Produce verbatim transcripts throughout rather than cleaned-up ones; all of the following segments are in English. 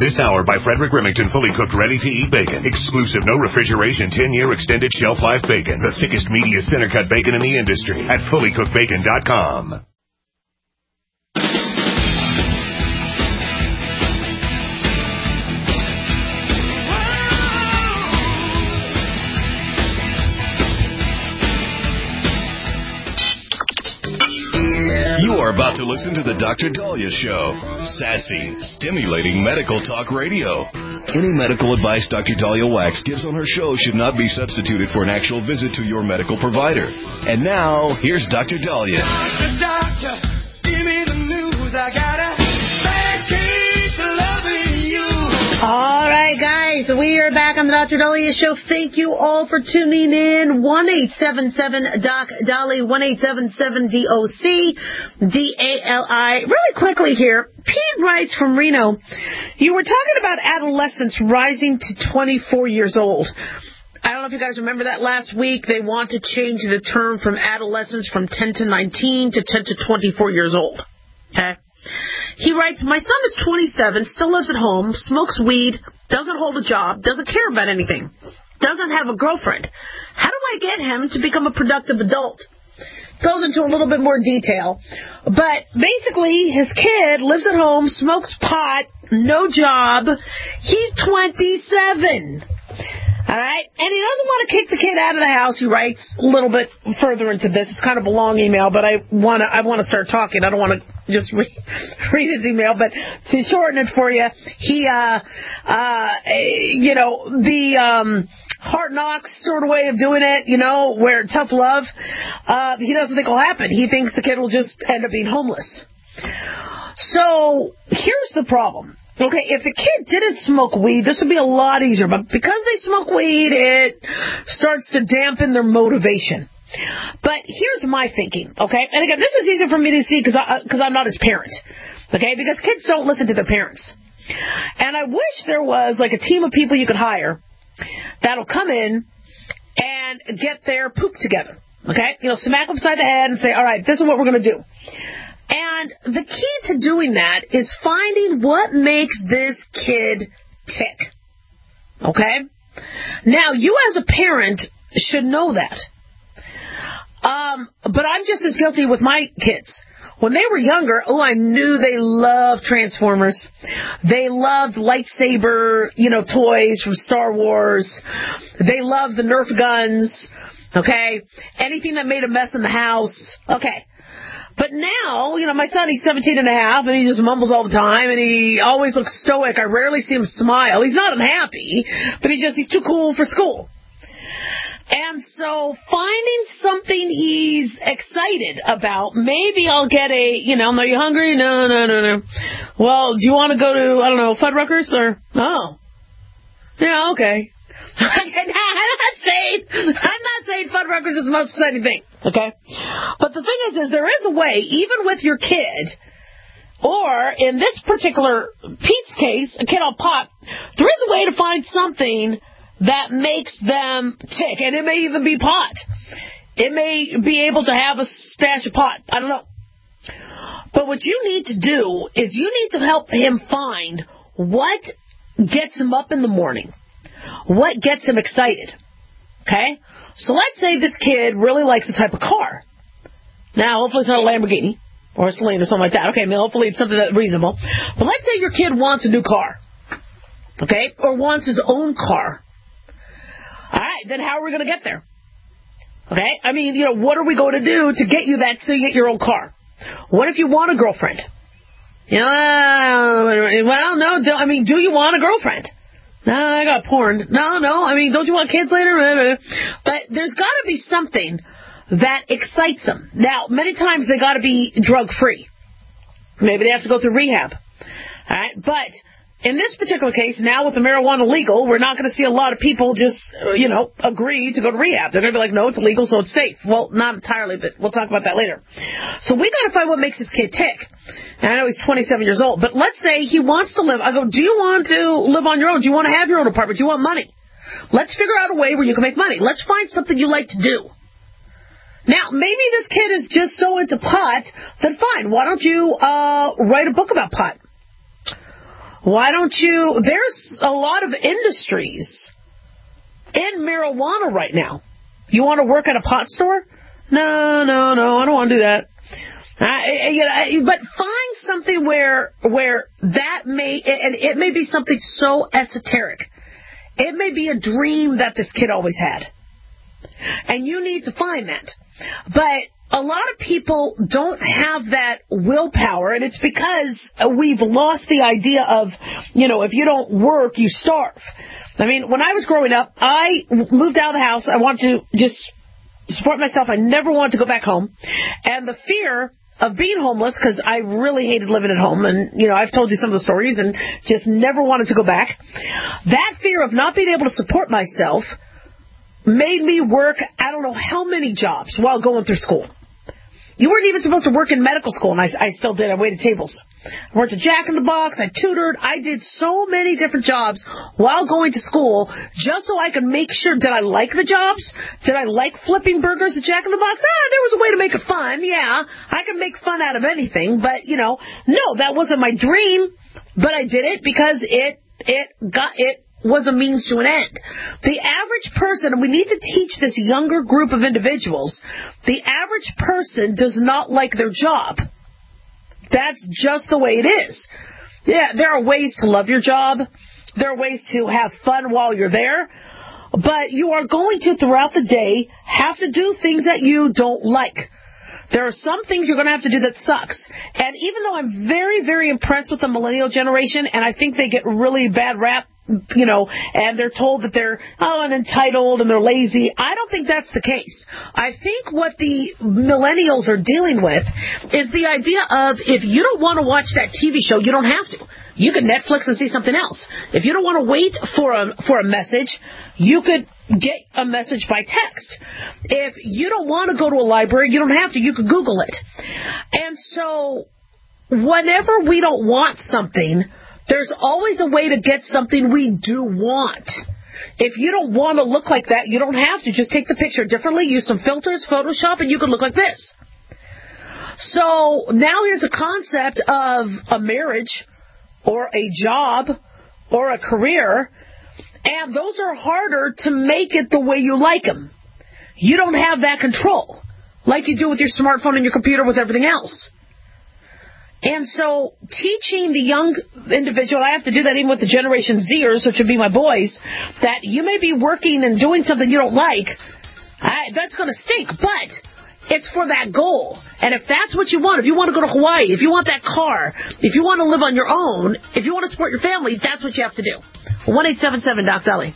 This hour by Frederick Remington, fully cooked, ready-to-eat bacon. Exclusive, no refrigeration, ten-year extended shelf life bacon. The thickest, meatiest, center-cut bacon in the industry at fully cooked bacon dot com. You are about to listen to the Doctor Dahlia Show. Sassy, stimulating medical talk radio. Any medical advice Doctor Dahlia Wax gives on her show should not be substituted for an actual visit to your medical provider. And now, here's Doctor Dahlia. Doctor, doctor, give me the news. I got a bad case of loving you. All right, guys, we are back on the Doctor Dahlia Show. Thank you all for tuning in. one eight seven seven D O C Dali, one eight seven seven D O C D A L I. Really quickly here, Pete writes from Reno, you were talking about adolescents rising to twenty-four years old. I don't know if you guys remember that last week. They want to change the term from adolescents from ten to nineteen to ten to twenty-four years old. Okay? He writes, my son is twenty-seven, still lives at home, smokes weed, doesn't hold a job, doesn't care about anything, doesn't have a girlfriend. How do I get him to become a productive adult? Goes into a little bit more detail. But basically, his kid lives at home, smokes pot, no job. He's twenty-seven. All right? And he doesn't want to kick the kid out of the house. He writes a little bit further into this. It's kind of a long email, but I want to I want to start talking. I don't want to just re- read his email, but to shorten it for you, he, uh, uh, you know, the um, hard knocks sort of way of doing it, you know, where tough love, uh, he doesn't think will happen. He thinks the kid will just end up being homeless. So here's the problem. Okay, if the kid didn't smoke weed, this would be a lot easier. But because they smoke weed, it starts to dampen their motivation. But here's my thinking, okay? And again, this is easier for me to see because because I'm not his parent, okay? Because kids don't listen to their parents. And I wish there was like a team of people you could hire that'll come in and get their poop together, okay? You know, smack them upside the head and say, all right, this is what we're going to do. And the key to doing that is finding what makes this kid tick. Okay? Now, you as a parent should know that. Um, but I'm just as guilty with my kids. When they were younger, oh, I knew they loved Transformers. They loved lightsaber, you know, toys from Star Wars. They loved the Nerf guns. Okay? Anything that made a mess in the house. Okay. But now, you know, my son, he's seventeen and a half, and he just mumbles all the time, and he always looks stoic. I rarely see him smile. He's not unhappy, but he just, he's too cool for school. And so finding something he's excited about, maybe I'll get a, you know, are you hungry? No, no, no, no. Well, do you want to go to, I don't know, Fuddruckers? Or, oh. Yeah, okay. I'm not saying, I'm not saying Fuddruckers is the most exciting thing, okay? But the thing is, is there is a way, even with your kid, or in this particular Pete's case, a kid on pot, there is a way to find something that makes them tick, and it may even be pot. It may be able to have a stash of pot. I don't know. But what you need to do is you need to help him find what gets him up in the morning. What gets him excited? Okay? So let's say this kid really likes a type of car. Now, hopefully it's not a Lamborghini or a Celine or something like that. Okay, I mean, hopefully it's something that's reasonable. But let's say your kid wants a new car. Okay? Or wants his own car. All right, then how are we going to get there? Okay? I mean, you know, what are we going to do to get you that so you get your own car? What if you want a girlfriend? You know, well, no, don't, I mean, do you want a girlfriend? No, I got porn. No, no, I mean, don't you want kids later? But there's got to be something that excites them. Now, many times they got to be drug-free. Maybe they have to go through rehab. All right, but in this particular case, now with the marijuana legal, we're not going to see a lot of people just, you know, agree to go to rehab. They're going to be like, no, it's illegal, so it's safe. Well, not entirely, but we'll talk about that later. So we got to find what makes this kid tick. And I know he's twenty-seven years old, but let's say he wants to live. I go, do you want to live on your own? Do you want to have your own apartment? Do you want money? Let's figure out a way where you can make money. Let's find something you like to do. Now, maybe this kid is just so into pot, then fine. Why don't you uh, write a book about pot? Why don't you, there's a lot of industries in marijuana right now. You want to work at a pot store? No, no, no, I don't want to do that. I, you know, but find something where where that may, and it may be something so esoteric. It may be a dream that this kid always had. And you need to find that. But a lot of people don't have that willpower, and it's because we've lost the idea of, you know, if you don't work, you starve. I mean, when I was growing up, I moved out of the house. I wanted to just support myself. I never wanted to go back home. And the fear of being homeless, because I really hated living at home, and, you know, I've told you some of the stories, and just never wanted to go back. That fear of not being able to support myself made me work I don't know how many jobs while going through school. You weren't even supposed to work in medical school, and I, I still did. I waited tables. I worked at Jack in the Box. I tutored. I did so many different jobs while going to school just so I could make sure, did I like the jobs? Did I like flipping burgers at Jack in the Box? Ah, there was a way to make it fun. Yeah, I could make fun out of anything. But, you know, no, that wasn't my dream. But I did it because it it got it. was a means to an end. The average person, and we need to teach this younger group of individuals, the average person does not like their job. That's just the way it is. Yeah, there are ways to love your job. There are ways to have fun while you're there. But you are going to, throughout the day, have to do things that you don't like. There are some things you're going to have to do that sucks. And even though I'm very, very impressed with the millennial generation, and I think they get really bad rap, you know, and they're told that they're, oh, and entitled and they're lazy. I don't think that's the case. I think what the millennials are dealing with is the idea of, if you don't want to watch that T V show, you don't have to. You can Netflix and see something else. If you don't want to wait for a, for a message, you could get a message by text. If you don't want to go to a library, you don't have to. You could Google it. And so whenever we don't want something, there's always a way to get something we do want. If you don't want to look like that, you don't have to. Just take the picture differently, use some filters, Photoshop, and you can look like this. So now here's a concept of a marriage or a job or a career, and those are harder to make it the way you like them. You don't have that control like you do with your smartphone and your computer with everything else. And so teaching the young individual, I have to do that even with the Generation Zers, which would be my boys, that you may be working and doing something you don't like. I, that's going to stink, but it's for that goal. And if that's what you want, if you want to go to Hawaii, if you want that car, if you want to live on your own, if you want to support your family, that's what you have to do. one eight seven seven Doc Dolly.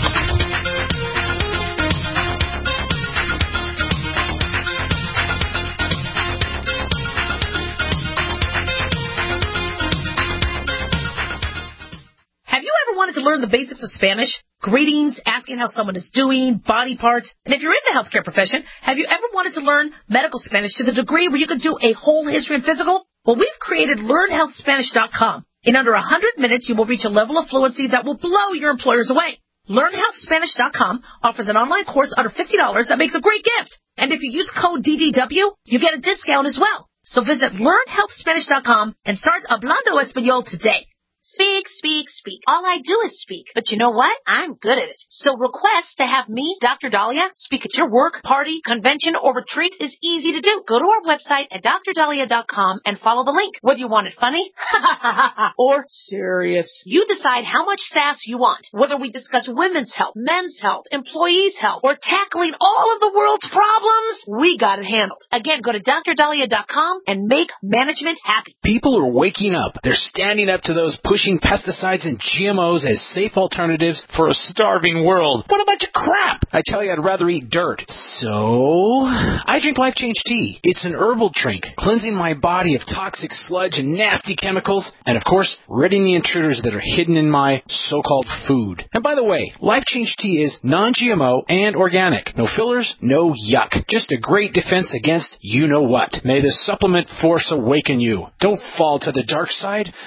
Wanted to learn the basics of Spanish, greetings, asking how someone is doing, body parts, and if you're in the healthcare profession, have you ever wanted to learn medical Spanish to the degree where you could do a whole history and physical? Well, we've created learn health spanish dot com. In under one hundred minutes, you will reach a level of fluency that will blow your employers away. learn health spanish dot com offers an online course under fifty dollars that makes a great gift. And if you use code D D W, you get a discount as well. So visit learn health spanish dot com and start Hablando Español today. Speak, speak, speak. All I do is speak. But you know what? I'm good at it. So request to have me, Doctor Dahlia, speak at your work, party, convention, or retreat is easy to do. Go to our website at dr dahlia dot com and follow the link. Whether you want it funny or serious, you decide how much sass you want. Whether we discuss women's health, men's health, employees' health, or tackling all of the world's problems, we got it handled. Again, go to dr dahlia dot com and make management happy. People are waking up. They're standing up to those pushing pesticides and G M Os as safe alternatives for a starving world. What a bunch of crap! I tell you, I'd rather eat dirt. So, I drink Life Change Tea. It's an herbal drink, cleansing my body of toxic sludge and nasty chemicals, and of course, ridding the intruders that are hidden in my so-called food. And by the way, Life Change Tea is non-G M O and organic. No fillers, no yuck. Just a great defense against you-know-what. May this supplement force awaken you. Don't fall to the dark side. Oh,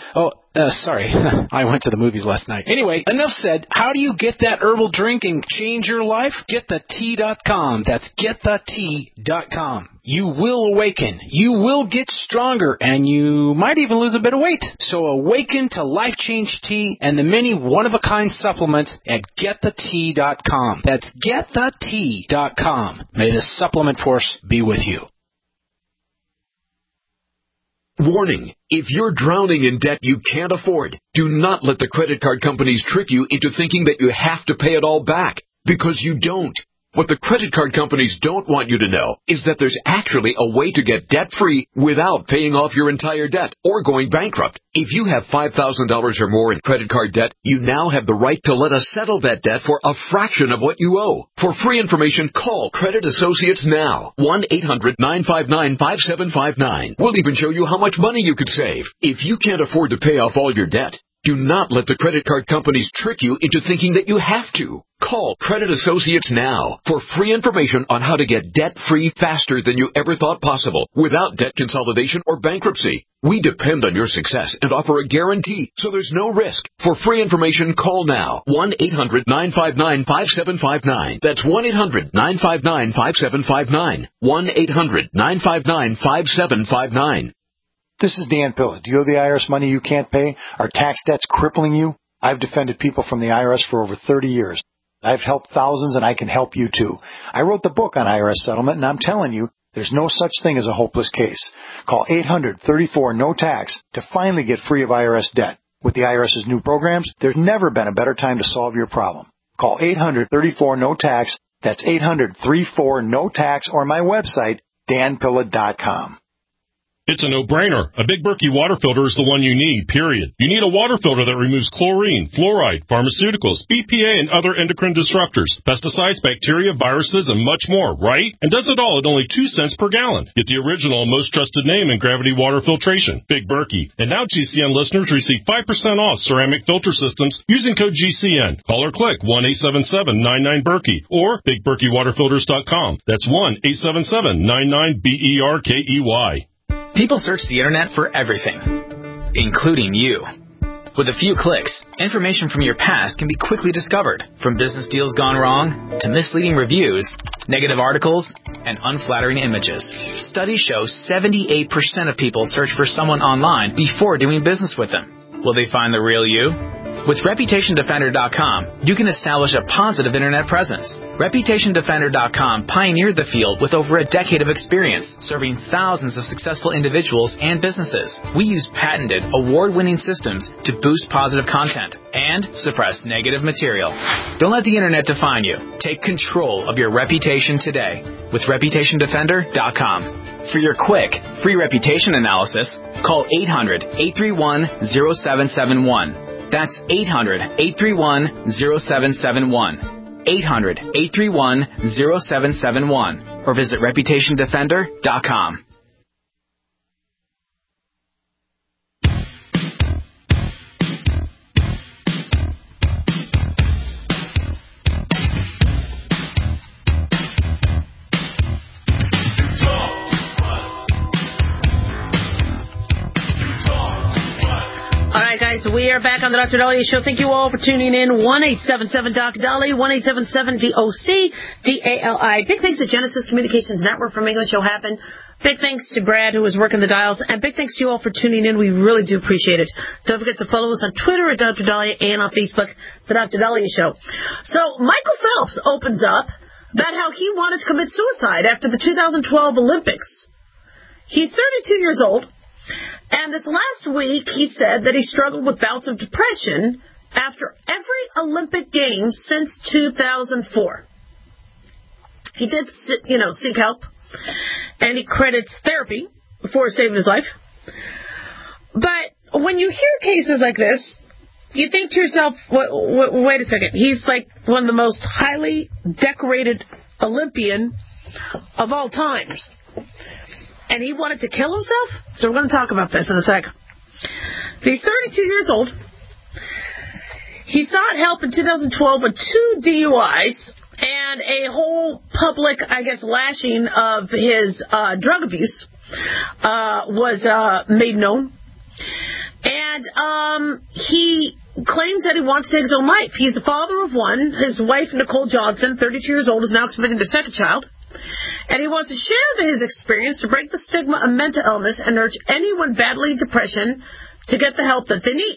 Uh, sorry, I went to the movies last night. Anyway, enough said. How do you get that herbal drink and change your life? get the tea dot com. That's get the tea dot com. You will awaken. You will get stronger, and you might even lose a bit of weight. So awaken to Life Change Tea and the many one-of-a-kind supplements at get the tea dot com. That's get the tea dot com. May the supplement force be with you. Warning, if you're drowning in debt you can't afford, do not let the credit card companies trick you into thinking that you have to pay it all back, because you don't. What the credit card companies don't want you to know is that there's actually a way to get debt-free without paying off your entire debt or going bankrupt. If you have five thousand dollars or more in credit card debt, you now have the right to let us settle that debt for a fraction of what you owe. For free information, call Credit Associates now. one eight hundred nine five nine five seven five nine. We'll even show you how much money you could save. If you can't afford to pay off all your debt, do not let the credit card companies trick you into thinking that you have to. Call Credit Associates now for free information on how to get debt-free faster than you ever thought possible without debt consolidation or bankruptcy. We depend on your success and offer a guarantee, so there's no risk. For free information, call now. one eight hundred nine five nine five seven five nine. That's one eight hundred nine five nine five seven five nine. one eight hundred nine five nine five seven five nine. This is Dan Pilla. Do you owe the I R S money you can't pay? Are tax debts crippling you? I've defended people from the I R S for over thirty years. I've helped thousands, and I can help you too. I wrote the book on I R S settlement, and I'm telling you, there's no such thing as a hopeless case. Call eight hundred thirty-four no tax to finally get free of I R S debt. With the IRS's new programs, there's never been a better time to solve your problem. Call eight hundred thirty-four no tax. That's eight hundred thirty-four no tax, or my website, dan pilla dot com. It's a no-brainer. A Big Berkey water filter is the one you need, period. You need a water filter that removes chlorine, fluoride, pharmaceuticals, B P A, and other endocrine disruptors, pesticides, bacteria, viruses, and much more, right? And does it all at only two cents per gallon. Get the original and most trusted name in gravity water filtration, Big Berkey. And now G C N listeners receive five percent off ceramic filter systems using code G C N. Call or click one eight seven seven nine nine Berkey or big berkey water filters dot com. That's one eight seven seven nine nine B E R K E Y. People search the internet for everything, including you. With a few clicks, information from your past can be quickly discovered, from business deals gone wrong to misleading reviews, negative articles, and unflattering images. Studies show seventy-eight percent of people search for someone online before doing business with them. Will they find the real you? With reputation defender dot com, you can establish a positive internet presence. reputation defender dot com pioneered the field with over a decade of experience, serving thousands of successful individuals and businesses. We use patented, award-winning systems to boost positive content and suppress negative material. Don't let the internet define you. Take control of your reputation today with reputation defender dot com. For your quick, free reputation analysis, call eight hundred eight three one zero seven seven one. That's eight hundred eight three one zero seven seven one. eight hundred eight three one zero seven seven one. Or visit reputation defender dot com. Guys, we are back on the Doctor Dahlia Show. Thank you all for tuning in. one eight seven seven Doc Dolly, one eight seven seven D O C D A L I. Big thanks to Genesis Communications Network for making the show happen. Big thanks to Brad, who was working the dials. And big thanks to you all for tuning in. We really do appreciate it. Don't forget to follow us on Twitter at Doctor Dahlia and on Facebook, The Doctor Dahlia Show. So Michael Phelps opens up about how he wanted to commit suicide after the two thousand twelve Olympics. He's thirty-two years old. And this last week, he said that he struggled with bouts of depression after every Olympic Games since two thousand four. He did, you know, seek help, and he credits therapy before saving his life. But when you hear cases like this, you think to yourself, wait a second, he's like one of the most highly decorated Olympian of all times. And he wanted to kill himself? So we're going to talk about this in a second. He's thirty-two years old. He sought help in two thousand twelve with two D U Is and a whole public, I guess, lashing of his uh, drug abuse uh, was uh, made known. And um, he claims that he wants to take his own life. He's the father of one. His wife, Nicole Johnson, thirty-two years old, is now expecting their second child. And he wants to share his experience to break the stigma of mental illness and urge anyone battling depression to get the help that they need.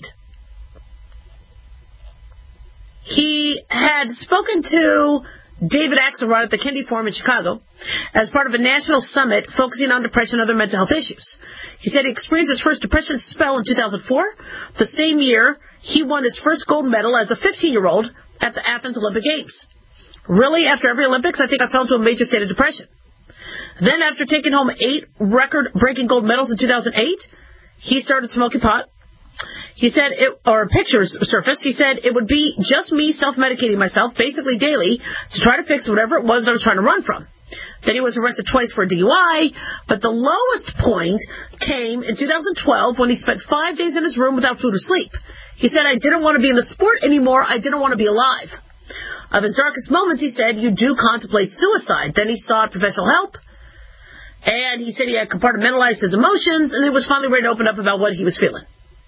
He had spoken to David Axelrod at the Kennedy Forum in Chicago as part of a national summit focusing on depression and other mental health issues. He said he experienced his first depression spell in two thousand four. The same year, he won his first gold medal as a fifteen-year-old at the Athens Olympic Games. Really, after every Olympics, I think I fell into a major state of depression. Then, after taking home eight record-breaking gold medals in two thousand eight, he started smoking pot. He said, it, or pictures surfaced, he said it would be just me self-medicating myself, basically daily, to try to fix whatever it was that I was trying to run from. Then he was arrested twice for a D U I, but the lowest point came in two thousand twelve when he spent five days in his room without food or sleep. He said, I didn't want to be in the sport anymore, I didn't want to be alive. Of his darkest moments, he said, you do contemplate suicide. Then he sought professional help, and he said he had compartmentalized his emotions, and he was finally ready to open up about what he was feeling.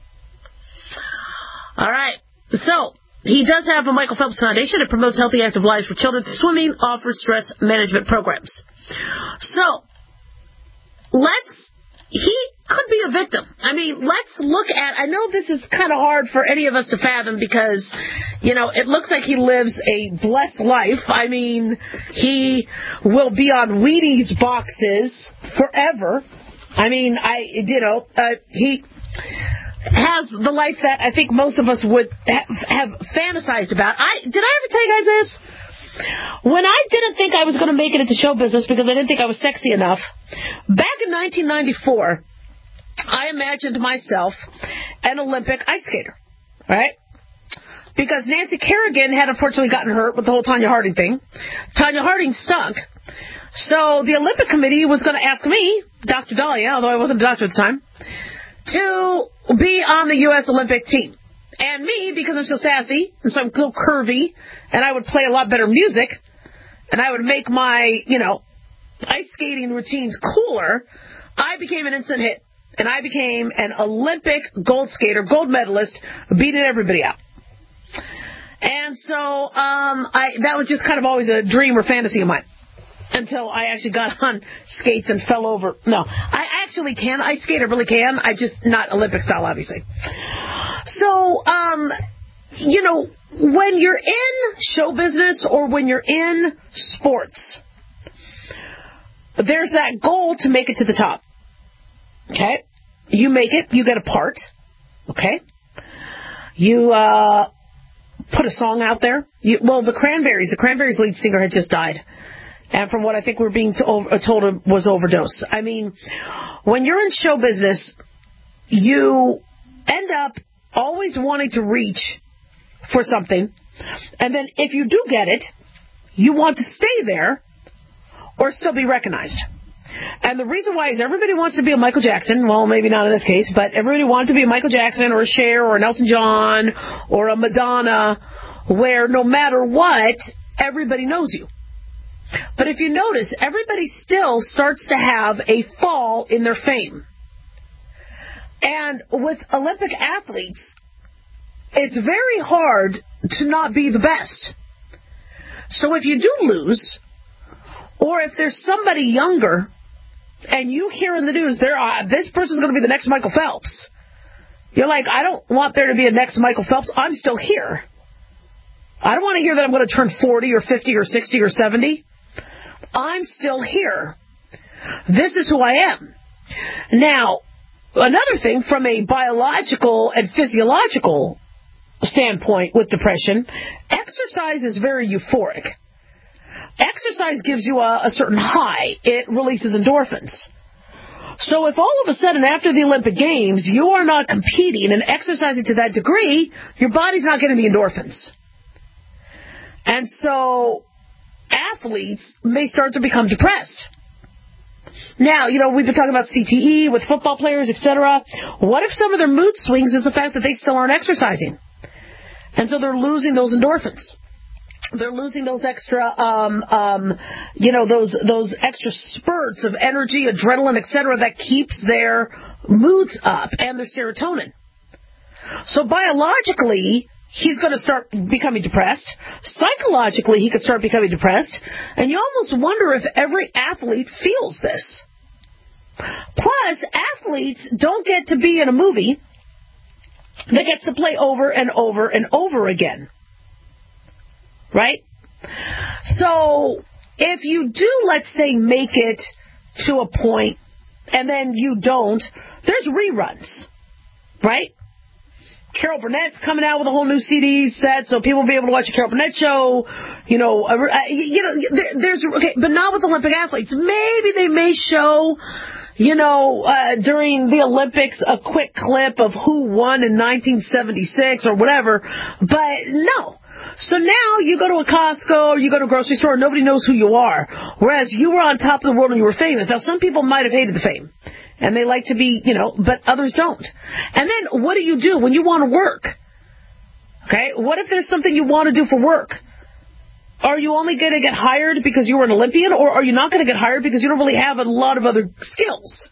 All right, so he does have a Michael Phelps Foundation. It promotes healthy, active lives for children through swimming, offers stress management programs. So, let's, he could be a victim. I mean, let's look at, I know this is kind of hard for any of us to fathom because, you know, it looks like he lives a blessed life. I mean, he will be on Wheaties boxes forever. I mean, I, you know, uh, he has the life that I think most of us would have, have fantasized about. I did I ever tell you guys this? When I didn't think I was going to make it into show business because I didn't think I was sexy enough, back in nineteen ninety-four, I imagined myself an Olympic ice skater, right? Because Nancy Kerrigan had unfortunately gotten hurt with the whole Tonya Harding thing. Tonya Harding stunk. So the Olympic Committee was going to ask me, Doctor Dahlia, although I wasn't a doctor at the time, to be on the U S Olympic team. And me, because I'm so sassy, and so I'm so curvy, and I would play a lot better music, and I would make my, you know, ice skating routines cooler, I became an instant hit. And I became an Olympic gold skater, gold medalist, beating everybody out. And so um, I that was just kind of always a dream or fantasy of mine. Until I actually got on skates and fell over. No, I actually can ice skate. I really can. I just, not Olympic style, obviously. So, um, you know, when you're in show business or when you're in sports, there's that goal to make it to the top. Okay? You make it, you get a part. Okay? You, uh, put a song out there. You, well, the Cranberries, the Cranberries lead singer had just died. And from what I think we're being told, told was overdose. I mean, when you're in show business, you end up always wanting to reach for something. And then if you do get it, you want to stay there or still be recognized. And the reason why is everybody wants to be a Michael Jackson. Well, maybe not in this case, but everybody wants to be a Michael Jackson or a Cher or an Elton John or a Madonna, where no matter what, everybody knows you. But if you notice, everybody still starts to have a fall in their fame. And with Olympic athletes, it's very hard to not be the best. So if you do lose, or if there's somebody younger, and you hear in the news, there are, this person's going to be the next Michael Phelps, you're like, I don't want there to be a next Michael Phelps. I'm still here. I don't want to hear that I'm going to turn forty or fifty or sixty or seventy. I'm still here. This is who I am. Now, another thing from a biological and physiological standpoint with depression, exercise is very euphoric. Exercise gives you a, a certain high. It releases endorphins. So if all of a sudden after the Olympic Games you are not competing and exercising to that degree, your body's not getting the endorphins. And so athletes may start to become depressed. Now, you know, we've been talking about C T E with football players, et cetera. What if some of their mood swings is the fact that they still aren't exercising? And so they're losing those endorphins. They're losing those extra, um, um, you know, those those extra spurts of energy, adrenaline, et cetera, that keeps their moods up and their serotonin. So biologically, he's going to start becoming depressed. Psychologically, he could start becoming depressed. And you almost wonder if every athlete feels this. Plus, athletes don't get to be in a movie that gets to play over and over and over again. Right? So, if you do, let's say, make it to a point, and then you don't, there's reruns. Right? Carol Burnett's coming out with a whole new C D set, so people will be able to watch a Carol Burnett show. You know, uh, you know, there, there's okay, but not with Olympic athletes. Maybe they may show, you know, uh, during the Olympics a quick clip of who won in nineteen seventy-six or whatever. But no. So now you go to a Costco or you go to a grocery store and nobody knows who you are. Whereas you were on top of the world and you were famous. Now some people might have hated the fame. And they like to be, you know, but others don't. And then what do you do when you want to work? Okay, what if there's something you want to do for work? Are you only going to get hired because you were an Olympian, or are you not going to get hired because you don't really have a lot of other skills?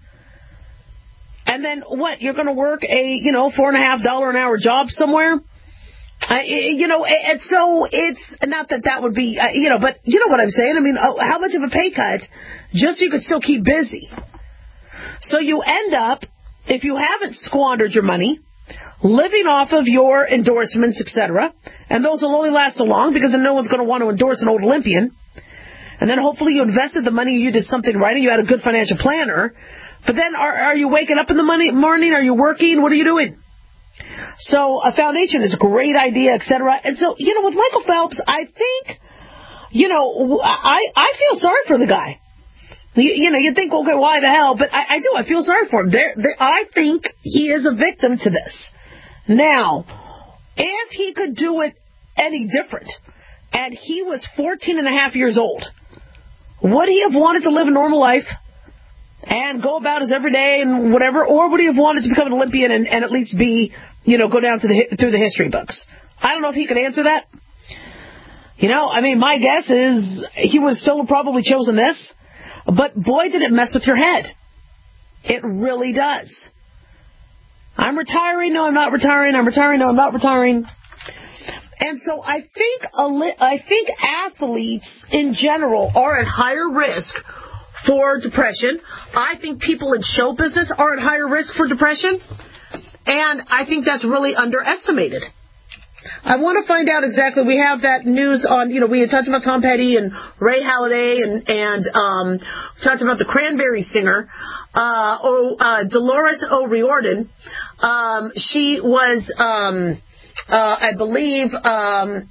And then what? You're going to work a, you know, four and a half dollar an hour job somewhere? Uh, you know, and so it's not that that would be, uh, you know, but you know what I'm saying? I mean, oh, how much of a pay cut just so you could still keep busy? So you end up, if you haven't squandered your money, living off of your endorsements, et cetera, and those will only last so long because then no one's going to want to endorse an old Olympian. And then hopefully you invested the money, you did something right, and you had a good financial planner. But then are, are you waking up in the money, morning? Are you working? What are you doing? So a foundation is a great idea, et cetera. And so, you know, with Michael Phelps, I think, you know, I, I feel sorry for the guy. You, you know, you think, okay, why the hell? But I, I do. I feel sorry for him. There, there, I think he is a victim to this. Now, if he could do it any different, and he was fourteen and a half years old, would he have wanted to live a normal life and go about his everyday and whatever, or would he have wanted to become an Olympian and, and at least be, you know, go down to the through the history books? I don't know if he could answer that. You know, I mean, my guess is he would still have probably chosen this. But boy, did it mess with your head. It really does. I'm retiring. No, I'm not retiring. I'm retiring. No, I'm not retiring. And so I think I think athletes in general are at higher risk for depression. I think people in show business are at higher risk for depression. And I think that's really underestimated. I want to find out exactly. We have that news on, you know, we had talked about Tom Petty and Ray Halladay and, and um, talked about the Cranberry singer, uh, o, uh, Dolores O'Riordan. Um, she was, um, uh, I believe, um,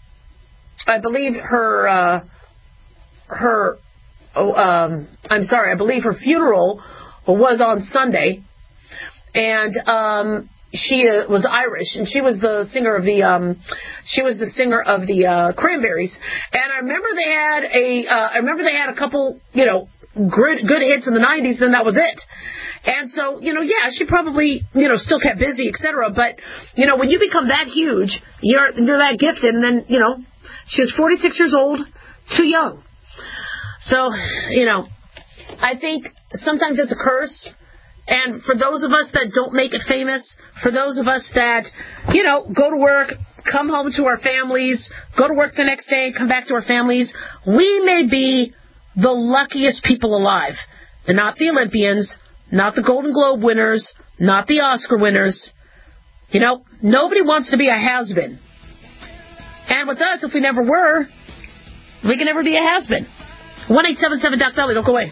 I believe her, uh, her, oh, um, I'm sorry, I believe her funeral was on Sunday. And, um, she uh, was Irish, and she was the singer of the um, she was the singer of the uh, Cranberries. And I remember they had a uh, I remember they had a couple, you know, good good hits in the nineties. Then that was it. And so, you know, yeah, she probably, you know, still kept busy, et cetera. But you know, when you become that huge, you're you're that gifted, and then you know, she was forty-six years old, too young. So, you know, I think sometimes it's a curse. And for those of us that don't make it famous, for those of us that, you know, go to work, come home to our families, go to work the next day, come back to our families, we may be the luckiest people alive. They're not the Olympians, not the Golden Globe winners, not the Oscar winners. You know, nobody wants to be a has-been. And with us, if we never were, we can never be a has-been. one eight seven seven Doc Dolly, don't go away.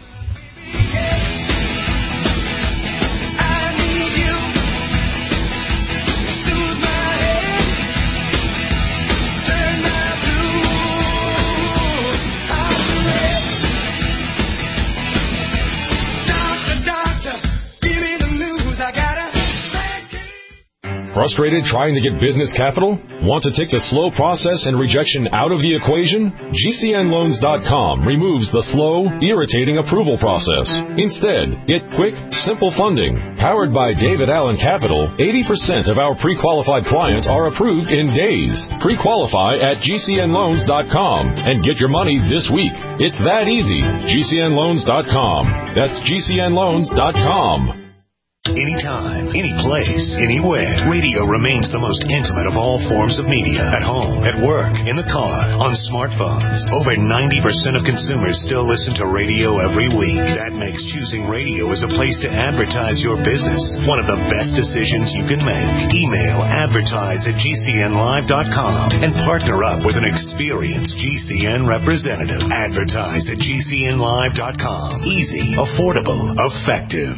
Frustrated trying to get business capital? Want to take the slow process and rejection out of the equation? G C N loans dot com removes the slow, irritating approval process. Instead, get quick, simple funding. Powered by David Allen Capital, eighty percent of our pre-qualified clients are approved in days. Pre-qualify at G C N loans dot com and get your money this week. It's that easy. G C N loans dot com. That's G C N loans dot com. Anytime, any place, anywhere. Radio remains the most intimate of all forms of media. At home, at work, in the car, on smartphones. Over ninety percent of consumers still listen to radio every week. That makes choosing radio as a place to advertise your business one of the best decisions you can make. Email advertise at G C N live dot com and partner up with an experienced G C N representative. Advertise at G C N live dot com. Easy, affordable, effective.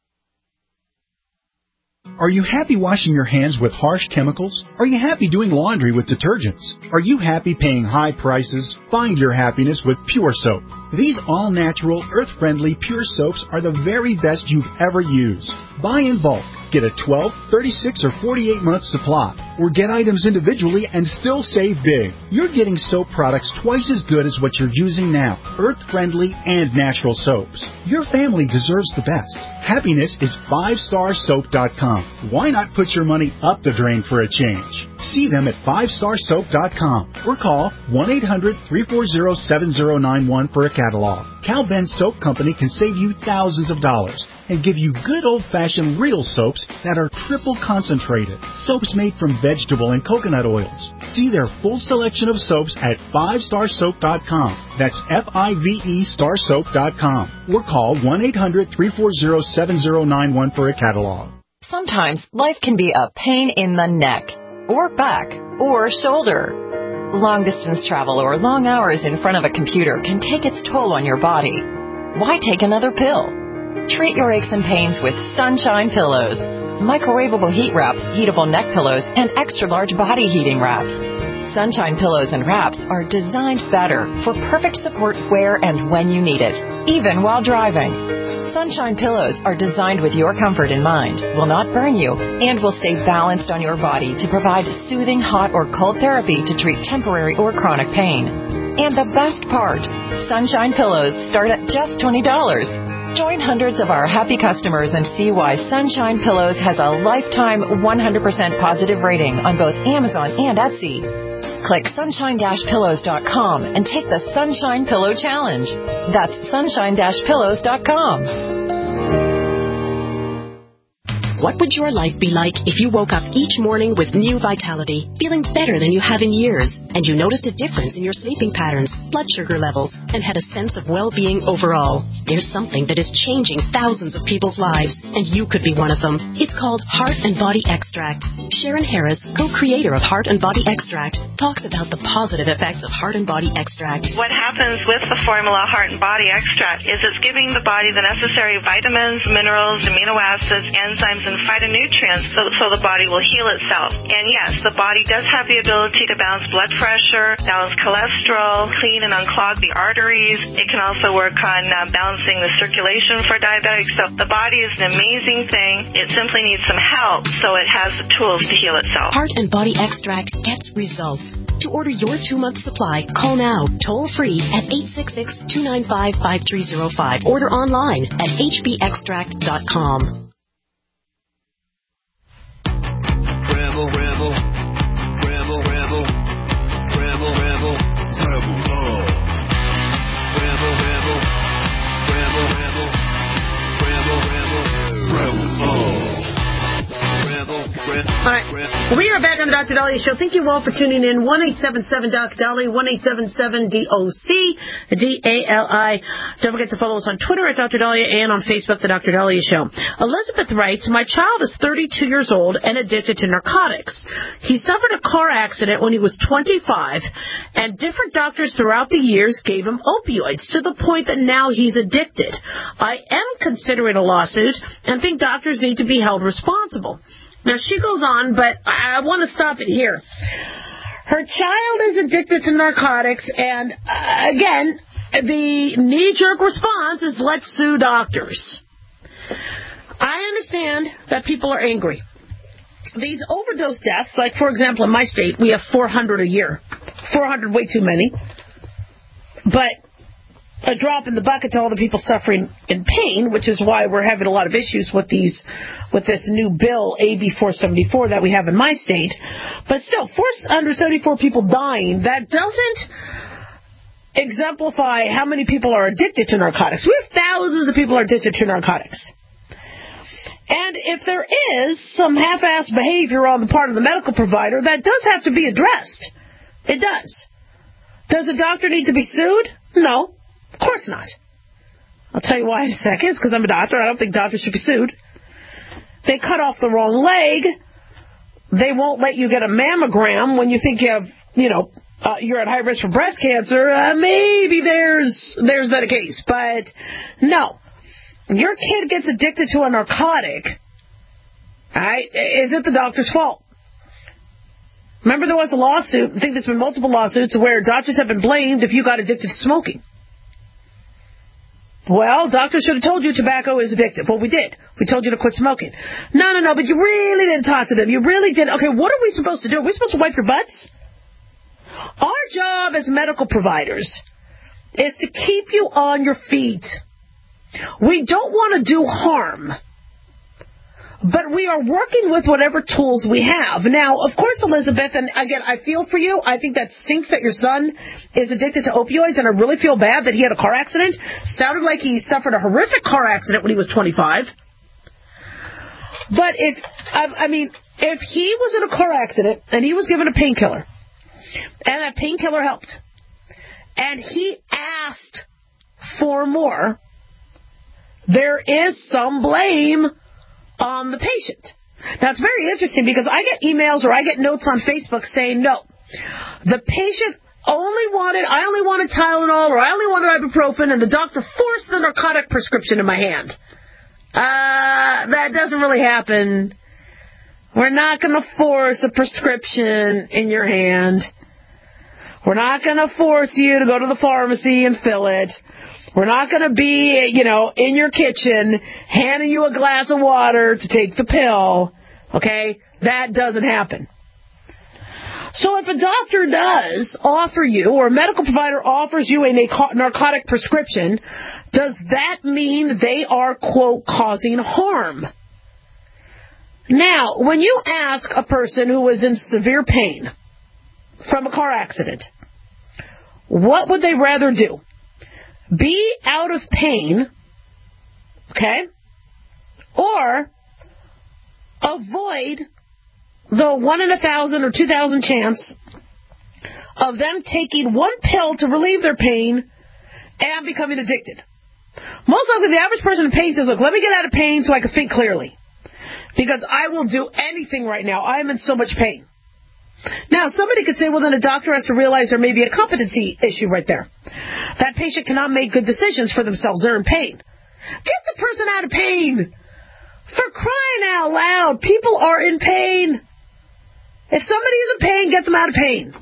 Are you happy washing your hands with harsh chemicals? Are you happy doing laundry with detergents? Are you happy paying high prices? Find your happiness with Pure Soap. These all-natural, earth-friendly Pure Soaps are the very best you've ever used. Buy in bulk. Get a twelve, thirty-six, or forty-eight month supply. Or get items individually and still save big. You're getting soap products twice as good as what you're using now. Earth-friendly and natural soaps. Your family deserves the best. Happiness is five star soap dot com. Why not put your money up the drain for a change? See them at five star soap dot com or call one eight hundred, three four zero, seven zero nine one for a catalog. Cal Ben Soap Company can save you thousands of dollars and give you good old-fashioned real soaps that are triple concentrated. Soaps made from vegetable and coconut oils. See their full selection of soaps at five star soap dot com. That's F I V E star soap dot com. Or call one eight hundred, three four zero, seven zero nine one for a catalog. Sometimes life can be a pain in the neck, or back, or shoulder. Long-distance travel or long hours in front of a computer can take its toll on your body. Why take another pill? Treat your aches and pains with Sunshine Pillows. Microwavable heat wraps, heatable neck pillows, and extra-large body heating wraps. Sunshine Pillows and wraps are designed better for perfect support where and when you need it, even while driving. Sunshine Pillows are designed with your comfort in mind, will not burn you, and will stay balanced on your body to provide soothing hot or cold therapy to treat temporary or chronic pain. And the best part, Sunshine Pillows start at just twenty dollars. Join hundreds of our happy customers and see why Sunshine Pillows has a lifetime one hundred percent positive rating on both Amazon and Etsy. Click sunshine dash pillows dot com and take the Sunshine Pillow Challenge. That's sunshine dash pillows dot com. What would your life be like if you woke up each morning with new vitality, feeling better than you have in years, and you noticed a difference in your sleeping patterns, blood sugar levels, and had a sense of well-being overall? There's something that is changing thousands of people's lives, and you could be one of them. It's called Heart and Body Extract. Sharon Harris, co-creator of Heart and Body Extract, talks about the positive effects of Heart and Body Extract. What happens with the formula Heart and Body Extract is it's giving the body the necessary vitamins, minerals, amino acids, enzymes, and phytonutrients so, so the body will heal itself. And yes, the body does have the ability to balance blood pressure, balance cholesterol, clean and unclog the arteries. It can also work on uh, balancing the circulation for diabetics. So the body is an amazing thing. It simply needs some help so it has the tools to heal itself. Heart and Body Extract gets results. To order your two-month supply, call now, toll-free at eight six six, two nine five, five three zero five. Order online at h b extract dot com. Rebel, rebel, rebel, rebel, rebel, rebel, rebel love. Rebel, rebel, rebel, rebel, rebel, rebel, rebel love. Rebel, rebel. All right, we are back on the Doctor Dahlia Show. Thank you all for tuning in. one eight seven seven D O C Dahlia, one eight seven seven D O C D A L I. Don't forget to follow us on Twitter at Doctor Dahlia and on Facebook, The Doctor Dahlia Show. Elizabeth writes, my child is thirty-two years old and addicted to narcotics. He suffered a car accident when he was twenty-five, and different doctors throughout the years gave him opioids to the point that now he's addicted. I am considering a lawsuit and think doctors need to be held responsible. Now, she goes on, but I want to stop it here. Her child is addicted to narcotics, and uh, again, the knee-jerk response is let's sue doctors. I understand that people are angry. These overdose deaths, like, for example, in my state, we have four hundred a year. four hundred, way too many. But a drop in the bucket to all the people suffering in pain, which is why we're having a lot of issues with these, with this new bill, A B four seventy-four, that we have in my state. But still, four hundred seventy-four people dying, that doesn't exemplify how many people are addicted to narcotics. We have thousands of people are addicted to narcotics. And if there is some half-assed behavior on the part of the medical provider, that does have to be addressed. It does. Does a doctor need to be sued? No, of course not. I'll tell you why in a second. It's because I'm a doctor. I don't think doctors should be sued. They cut off the wrong leg. They won't let you get a mammogram when you think you have, you know, uh, you're at high risk for breast cancer. Uh, maybe there's there's that a case. But no. Your kid gets addicted to a narcotic, right? Is it the doctor's fault? Remember there was a lawsuit, I think there's been multiple lawsuits, where doctors have been blamed if you got addicted to smoking. Well, doctors should have told you tobacco is addictive. Well, we did. We told you to quit smoking. No, no, no, but you really didn't talk to them. You really didn't. Okay, what are we supposed to do? Are we supposed to wipe your butts? Our job as medical providers is to keep you on your feet. We don't want to do harm, but we are working with whatever tools we have. Now, of course, Elizabeth, and again, I feel for you. I think that stinks that your son is addicted to opioids, and I really feel bad that he had a car accident. Sounded like he suffered a horrific car accident when he was twenty-five. But if, I, I mean, if he was in a car accident and he was given a painkiller, and that painkiller helped, and he asked for more, there is some blame on the patient. Now, it's very interesting because I get emails or I get notes on Facebook saying, no, the patient only wanted, I only wanted Tylenol or I only wanted ibuprofen, and the doctor forced the narcotic prescription in my hand. Uh, that doesn't really happen. We're not going to force a prescription in your hand. We're not going to force you to go to the pharmacy and fill it. We're not going to be, you know, in your kitchen handing you a glass of water to take the pill. Okay? That doesn't happen. So if a doctor does offer you, or a medical provider offers you a narcotic prescription, does that mean they are, quote, causing harm? Now, when you ask a person who is in severe pain from a car accident, what would they rather do? Be out of pain, okay, or avoid the one in a thousand or two thousand chance of them taking one pill to relieve their pain and becoming addicted. Most likely the average person in pain says, look, let me get out of pain so I can think clearly, because I will do anything right now. I am in so much pain. Now, somebody could say, well, then a doctor has to realize there may be a competency issue right there. That patient cannot make good decisions for themselves. They're in pain. Get the person out of pain. For crying out loud, people are in pain. If somebody is in pain, get them out of pain.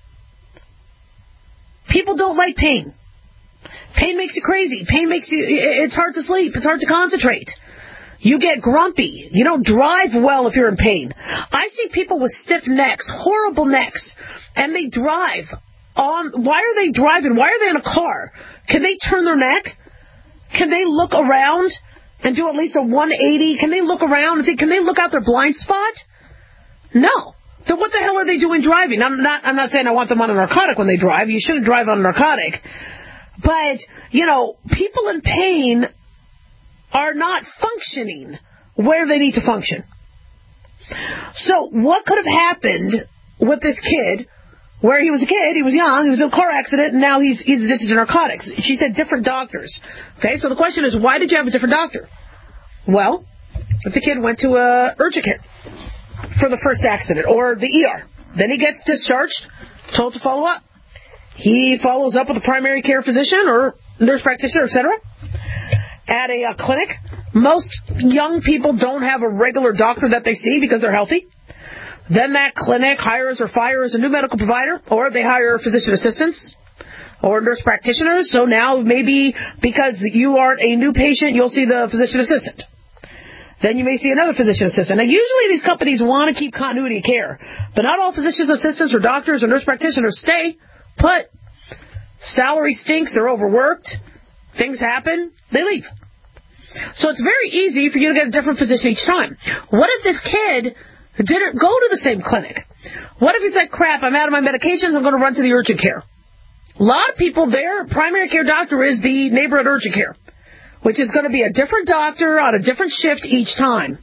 People don't like pain. Pain makes you crazy. Pain makes you, it's hard to sleep. It's hard to concentrate. You get grumpy. You don't drive well if you're in pain. I see people with stiff necks, horrible necks, and they drive on. Why are they driving? Why are they in a car? Can they turn their neck? Can they look around and do at least a one eighty? Can they look around and think, can they look out their blind spot? No. Then what the hell are they doing driving? I'm not, I'm not saying I want them on a narcotic when they drive. You shouldn't drive on a narcotic. But, you know, people in pain are not functioning where they need to function. So what could have happened with this kid, where he was a kid, he was young, he was in a car accident, and now he's, he's addicted to narcotics? She said different doctors. Okay, so the question is, why did you have a different doctor? Well, if the kid went to a urgent care for the first accident, or the E R, then he gets discharged, told to follow up. He follows up with a primary care physician or nurse practitioner, et cetera, at a, a clinic. Most young people don't have a regular doctor that they see because they're healthy. Then that clinic hires or fires a new medical provider, or they hire physician assistants or nurse practitioners. So now maybe because you aren't a new patient, you'll see the physician assistant. Then you may see another physician assistant. Now, usually these companies want to keep continuity of care, but not all physician assistants or doctors or nurse practitioners stay put. Salary stinks. They're overworked. Things happen. They leave. So it's very easy for you to get a different physician each time. What if this kid didn't go to the same clinic? What if he's like, crap, I'm out of my medications, I'm going to run to the urgent care? A lot of people, their primary care doctor is the neighborhood urgent care, which is going to be a different doctor on a different shift each time.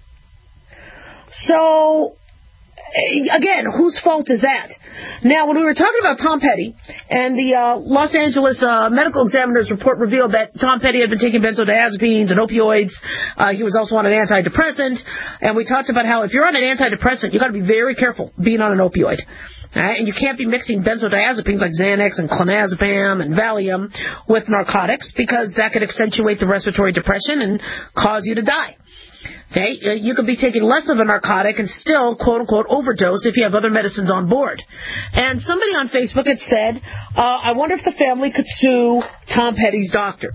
So, again, whose fault is that? Now, when we were talking about Tom Petty, and the uh, Los Angeles uh, Medical Examiner's report revealed that Tom Petty had been taking benzodiazepines and opioids. Uh, he was also on an antidepressant. And we talked about how if you're on an antidepressant, you've got to be very careful being on an opioid. All right? And you can't be mixing benzodiazepines like Xanax and clonazepam and Valium with narcotics, because that could accentuate the respiratory depression and cause you to die. Okay, you could be taking less of a narcotic and still, quote-unquote, overdose if you have other medicines on board. And somebody on Facebook had said, uh, I wonder if the family could sue Tom Petty's doctor.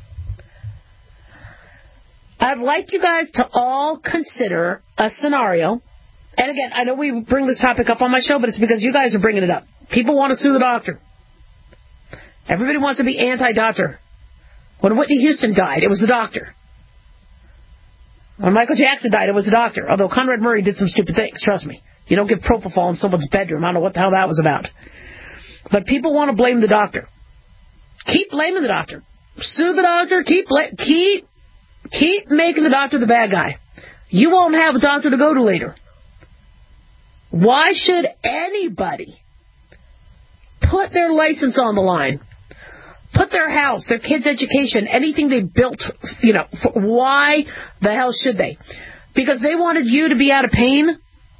I'd like you guys to all consider a scenario. And again, I know we bring this topic up on my show, but it's because you guys are bringing it up. People want to sue the doctor. Everybody wants to be anti-doctor. When Whitney Houston died, it was the doctor. When Michael Jackson died, it was the doctor. Although Conrad Murray did some stupid things, trust me. You don't give propofol in someone's bedroom. I don't know what the hell that was about. But people want to blame the doctor. Keep blaming the doctor. Sue the doctor. Keep keep keep making the doctor the bad guy. You won't have a doctor to go to later. Why should anybody put their license on the line? Put their house, their kids' education, anything they built, you know, for, why the hell should they? Because they wanted you to be out of pain?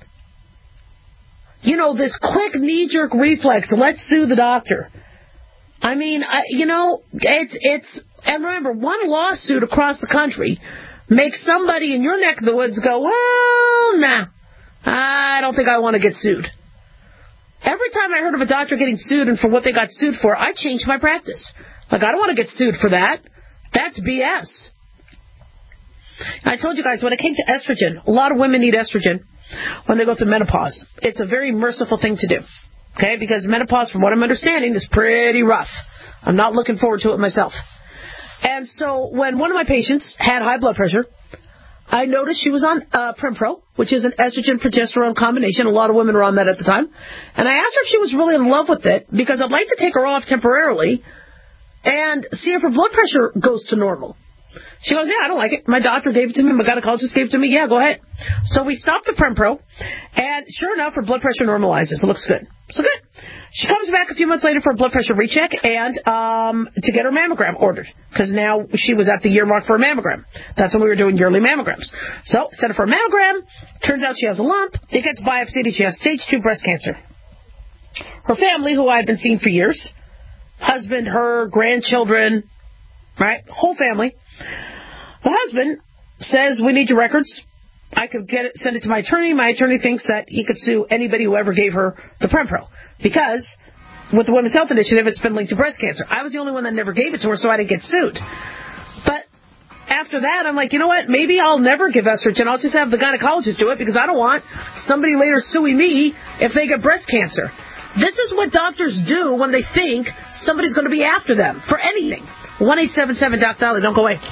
You know, this quick knee-jerk reflex, let's sue the doctor. I mean, I, you know, it's, it's, and remember, one lawsuit across the country makes somebody in your neck of the woods go, well, nah, I don't think I want to get sued. Every time I heard of a doctor getting sued and for what they got sued for, I changed my practice. Like, I don't want to get sued for that. That's B S. I told you guys, when it came to estrogen, a lot of women need estrogen when they go through menopause. It's a very merciful thing to do. Okay? Because menopause, from what I'm understanding, is pretty rough. I'm not looking forward to it myself. And so when one of my patients had high blood pressure, I noticed she was on uh, Prempro, which is an estrogen-progesterone combination. A lot of women were on that at the time. And I asked her if she was really in love with it, because I'd like to take her off temporarily and see if her blood pressure goes to normal. She goes, yeah, I don't like it. My doctor gave it to me. My gynecologist gave it to me. Yeah, go ahead. So we stopped the Prempro, and sure enough, her blood pressure normalizes. It looks good. So good. She comes back a few months later for a blood pressure recheck and um, to get her mammogram ordered, because now she was at the year mark for a mammogram. That's when we were doing yearly mammograms. So set up for a mammogram. Turns out she has a lump. It gets biopsied, and she has stage two breast cancer. Her family, who I've been seeing for years, husband, her, grandchildren, right, whole family. The husband says, we need your records. I could get it, send it to my attorney. My attorney thinks that he could sue anybody who ever gave her the Prempro, because with the Women's Health Initiative, it's been linked to breast cancer. I was the only one that never gave it to her, so I didn't get sued. But after that, I'm like, you know what? Maybe I'll never give estrogen. I'll just have the gynecologist do it, because I don't want somebody later suing me if they get breast cancer. This is what doctors do when they think somebody's going to be after them for anything. one eight seven seven Doc Dolly. Don't go away.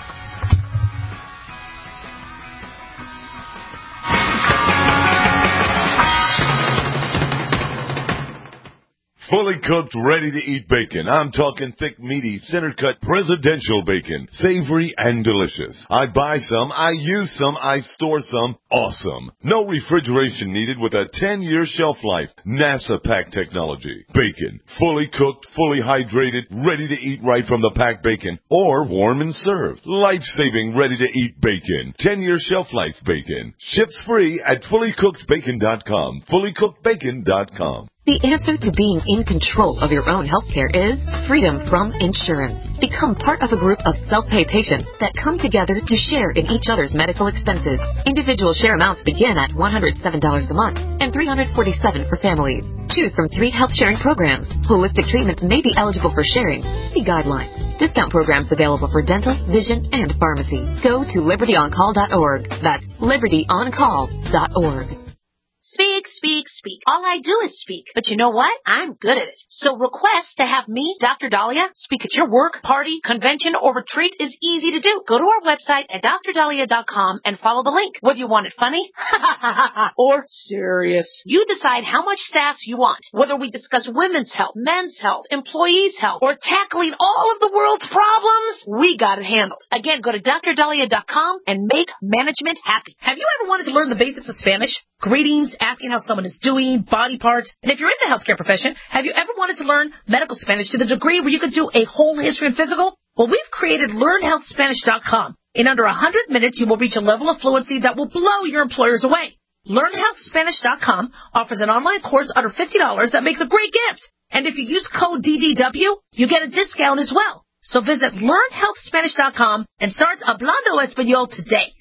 Fully cooked, ready-to-eat bacon. I'm talking thick, meaty, center-cut, presidential bacon. Savory and delicious. I buy some, I use some, I store some. Awesome. No refrigeration needed with a ten-year shelf life. NASA pack technology. Bacon. Fully cooked, fully hydrated, ready to eat right from the packed bacon. Or warm and served. Life-saving, ready-to-eat bacon. ten-year shelf life bacon. Ships free at fully cooked bacon dot com. fully cooked bacon dot com. The answer to being in control of your own healthcare is freedom from insurance. Become part of a group of self-pay patients that come together to share in each other's medical expenses. Individual share amounts begin at one hundred seven dollars a month and three hundred forty-seven dollars for families. Choose from three health sharing programs. Holistic treatments may be eligible for sharing. See guidelines. Discount programs available for dental, vision, and pharmacy. Go to liberty on call dot org. That's liberty on call dot org. Speak speak, speak. All I do is speak. But you know what? I'm good at it. So request to have me, Doctor Dahlia, speak at your work, party, convention, or retreat is easy to do. Go to our website at d r dahlia dot com and follow the link. Whether you want it funny or serious, you decide how much sass you want. Whether we discuss women's health, men's health, employees' health, or tackling all of the world's problems, we got it handled. Again, go to d r dahlia dot com and make management happy. Have you ever wanted to learn the basics of Spanish? Greetings, asking how someone is doing, body parts. And if you're in the healthcare profession, have you ever wanted to learn medical Spanish to the degree where you could do a whole history and physical? Well, we've created learn health spanish dot com. In under one hundred minutes, you will reach a level of fluency that will blow your employers away. learn health spanish dot com offers an online course under fifty dollars that makes a great gift. And if you use code D D W, you get a discount as well. So visit learn health spanish dot com and start Hablando Español today.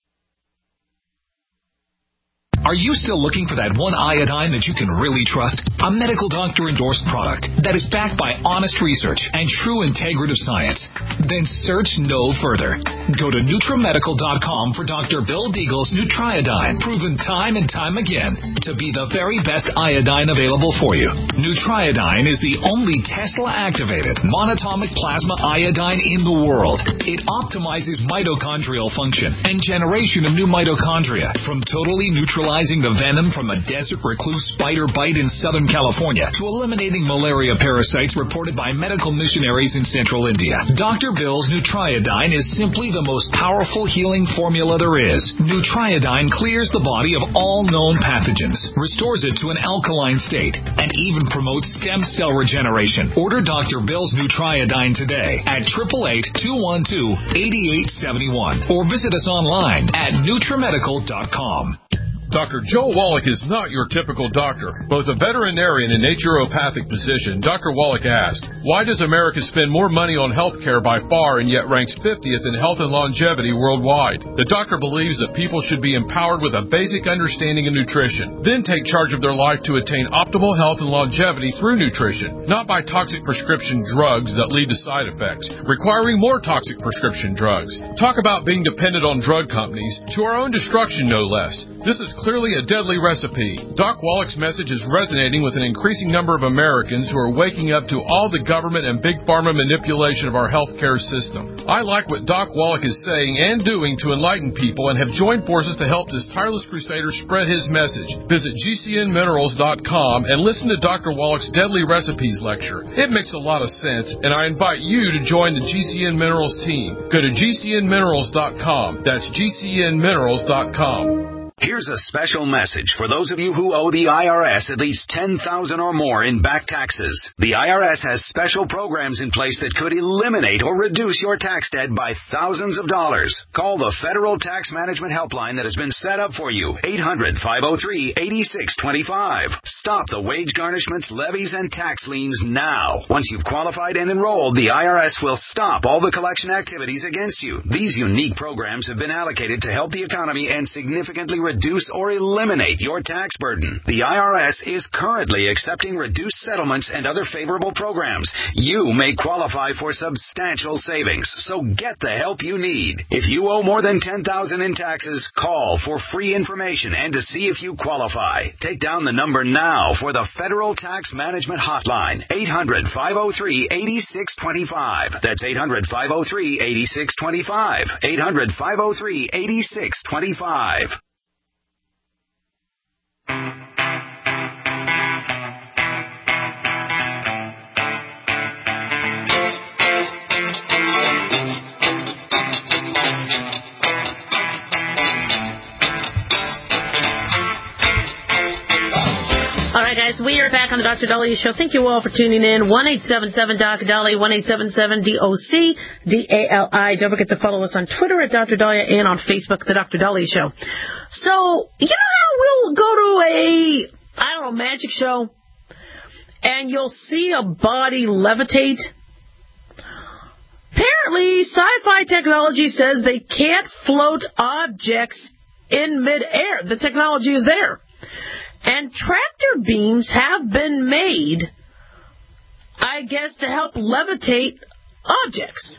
Are you still looking for that one iodine that you can really trust? A medical doctor-endorsed product that is backed by honest research and true integrative science? Then search no further. Go to Nutramedical dot com for Doctor Bill Deagle's Nutriodine, proven time and time again to be the very best iodine available for you. Nutriodine is the only Tesla-activated monatomic plasma iodine in the world. It optimizes mitochondrial function and generation of new mitochondria from totally neutralizing the venom from a desert recluse spider bite in Southern California to eliminating malaria parasites reported by medical missionaries in central India. Doctor Bill's Nutriodine is simply the most powerful healing formula there is. Nutriodine clears the body of all known pathogens, restores it to an alkaline state, and even promotes stem cell regeneration. Order Doctor Bill's Nutriodine today at eight eight eight, two one two, eight eight seven one or visit us online at Nutramedical dot com. Doctor Joe Wallach is not your typical doctor. Both a veterinarian and naturopathic physician, Doctor Wallach asked, why does America spend more money on health care by far and yet ranks fiftieth in health and longevity worldwide? The doctor believes that people should be empowered with a basic understanding of nutrition, then take charge of their life to attain optimal health and longevity through nutrition, not by toxic prescription drugs that lead to side effects, requiring more toxic prescription drugs. Talk about being dependent on drug companies, to our own destruction no less. This is clearly a deadly recipe. Doc Wallach's message is resonating with an increasing number of Americans who are waking up to all the government and big pharma manipulation of our healthcare system. I like what Doc Wallach is saying and doing to enlighten people and have joined forces to help this tireless crusader spread his message. Visit G C N minerals dot com and listen to Doctor Wallach's Deadly Recipes lecture. It makes a lot of sense, and I invite you to join the G C N Minerals team. Go to G C N minerals dot com. That's G C N minerals dot com. Here's a special message for those of you who owe the I R S at least ten thousand dollars or more in back taxes. The I R S has special programs in place that could eliminate or reduce your tax debt by thousands of dollars. Call the Federal Tax Management Helpline that has been set up for you, eight hundred, five oh three, eight six two five. Stop the wage garnishments, levies, and tax liens now. Once you've qualified and enrolled, the I R S will stop all the collection activities against you. These unique programs have been allocated to help the economy and significantly reduce or eliminate your tax burden. The I R S is currently accepting reduced settlements and other favorable programs. You may qualify for substantial savings, so get the help you need. If you owe more than ten thousand dollars in taxes, call for free information and to see if you qualify. Take down the number now for the Federal Tax Management Hotline, eight hundred, five oh three, eight six two five. That's eight hundred, five oh three, eight six two five. eight hundred, five oh three, eight six two five. All right, guys, we are back on the Doctor Dahlia Show. Thank you all for tuning in. one eight seven seven Doc Dahlia, one eight seven seven D O C D A L I. Don't forget to follow us on Twitter at Doctor Dahlia and on Facebook, The Doctor Dahlia Show. So, you know how we'll go to a, I don't know, magic show, and you'll see a body levitate? Apparently, sci-fi technology says they can't float objects in midair. The technology is there. And tractor beams have been made, I guess, to help levitate objects.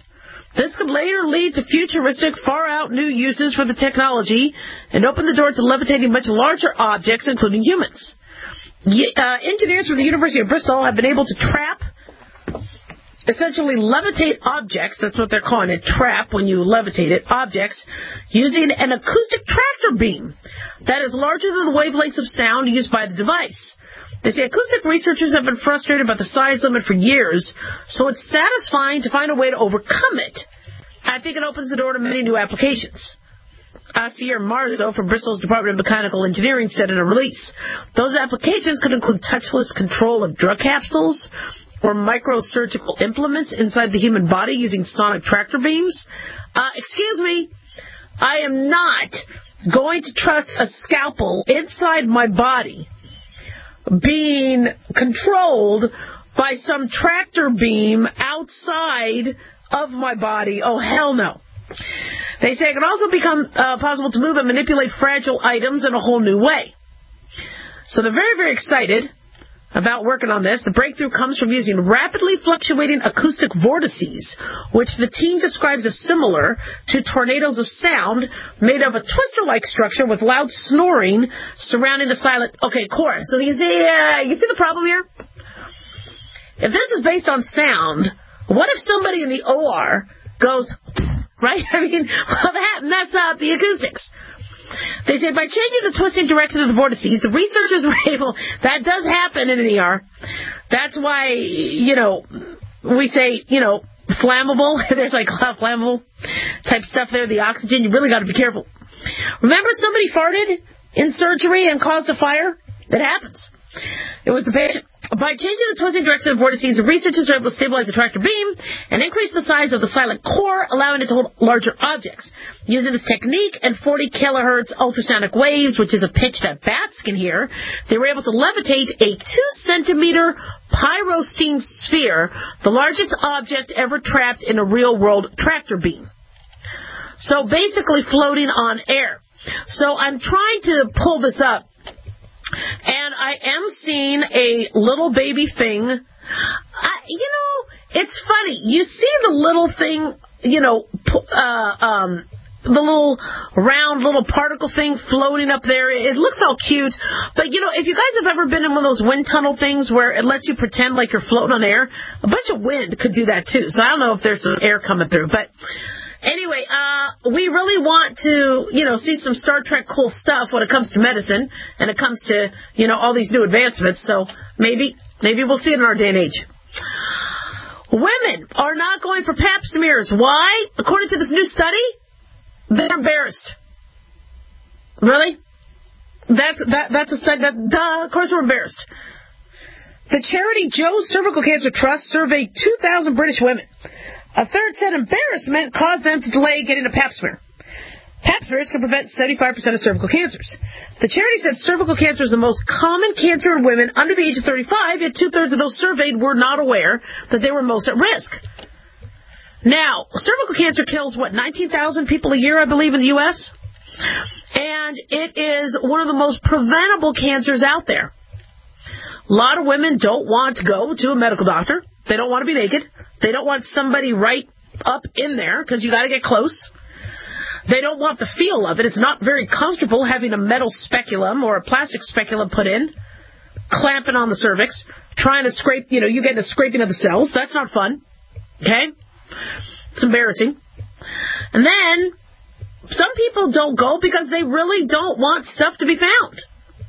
This could later lead to futuristic, far-out new uses for the technology and open the door to levitating much larger objects, including humans. Uh, engineers from the University of Bristol have been able to trap, essentially levitate objects, that's what they're calling it, trap when you levitate it, objects, using an acoustic tractor beam that is larger than the wavelengths of sound used by the device. They say acoustic researchers have been frustrated by the size limit for years, so it's satisfying to find a way to overcome it. I think it opens the door to many new applications. Asier Marzo from Bristol's Department of Mechanical Engineering said in a release, those applications could include touchless control of drug capsules or microsurgical implements inside the human body using sonic tractor beams. Uh, excuse me, I am not going to trust a scalpel inside my body being controlled by some tractor beam outside of my body. Oh, hell no. They say it can also become uh, possible to move and manipulate fragile items in a whole new way. So they're very, very excited about working on this. The breakthrough comes from using rapidly fluctuating acoustic vortices, which the team describes as similar to tornadoes of sound made of a twister-like structure with loud snoring surrounding a silent... Okay, Cora, so you see, uh, you see the problem here? If this is based on sound, what if somebody in the O R goes... Right? I mean, well, that mess up the acoustics. They say by changing the twisting direction of the vortices, the researchers were able... That does happen in an E R. That's why, you know, we say, you know, flammable. There's like a lot of flammable type stuff there, the oxygen. You really got to be careful. Remember somebody farted in surgery and caused a fire? It happens. It was the patient. By changing the twisting direction of vortices, the researchers were able to stabilize the tractor beam and increase the size of the silent core, allowing it to hold larger objects. Using this technique and forty kilohertz ultrasonic waves, which is a pitch that bats can hear, they were able to levitate a two centimeter pyrostene sphere, the largest object ever trapped in a real-world tractor beam. So basically floating on air. So I'm trying to pull this up. And I am seeing a little baby thing. I, you know, it's funny. You see the little thing, you know, uh, um, the little round little particle thing floating up there. It looks all cute. But, you know, if you guys have ever been in one of those wind tunnel things where it lets you pretend like you're floating on air, a bunch of wind could do that too. So I don't know if there's some air coming through. But anyway, uh, we really want to, you know, see some Star Trek cool stuff when it comes to medicine and it comes to, you know, all these new advancements. So maybe, maybe we'll see it in our day and age. Women are not going for pap smears. Why? According to this new study, they're embarrassed. Really? That's, that, that's a study that, duh, of course we're embarrassed. The charity Joe's Cervical Cancer Trust surveyed two thousand British women. A third said embarrassment caused them to delay getting a pap smear. Pap smears can prevent seventy-five percent of cervical cancers. The charity said cervical cancer is the most common cancer in women under the age of thirty-five, yet two-thirds of those surveyed were not aware that they were most at risk. Now, cervical cancer kills, what, nineteen thousand people a year, I believe, in the U S? And it is one of the most preventable cancers out there. A lot of women don't want to go to a medical doctor. They don't want to be naked. They don't want somebody right up in there because you got to get close. They don't want the feel of it. It's not very comfortable having a metal speculum or a plastic speculum put in, clamping on the cervix, trying to scrape, you know, you get a scraping of the cells. That's not fun. Okay? It's embarrassing. And then some people don't go because they really don't want stuff to be found.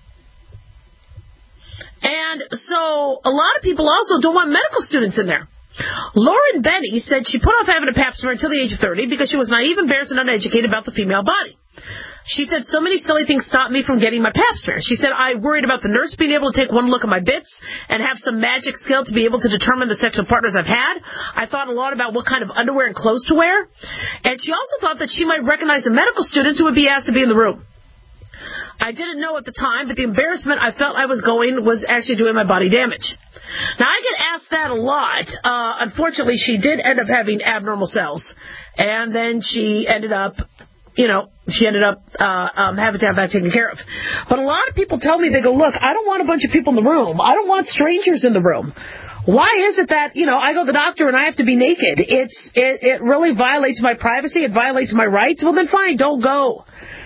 And so a lot of people also don't want medical students in there. Lauren Benny said she put off having a pap smear until the age of thirty because she was naive, embarrassed, and uneducated about the female body. She said, so many silly things stopped me from getting my pap smear. She said, I worried about the nurse being able to take one look at my bits and have some magic skill to be able to determine the sexual partners I've had. I thought a lot about what kind of underwear and clothes to wear. And she also thought that she might recognize the medical students who would be asked to be in the room. I didn't know at the time, but the embarrassment I felt I was going was actually doing my body damage. Now, I get asked that a lot. Uh, unfortunately, she did end up having abnormal cells. And then she ended up, you know, she ended up uh, um, having to have that taken care of. But a lot of people tell me, they go, look, I don't want a bunch of people in the room. I don't want strangers in the room. Why is it that, you know, I go to the doctor and I have to be naked? It's it, it really violates my privacy. It violates my rights. Well, then fine, don't go.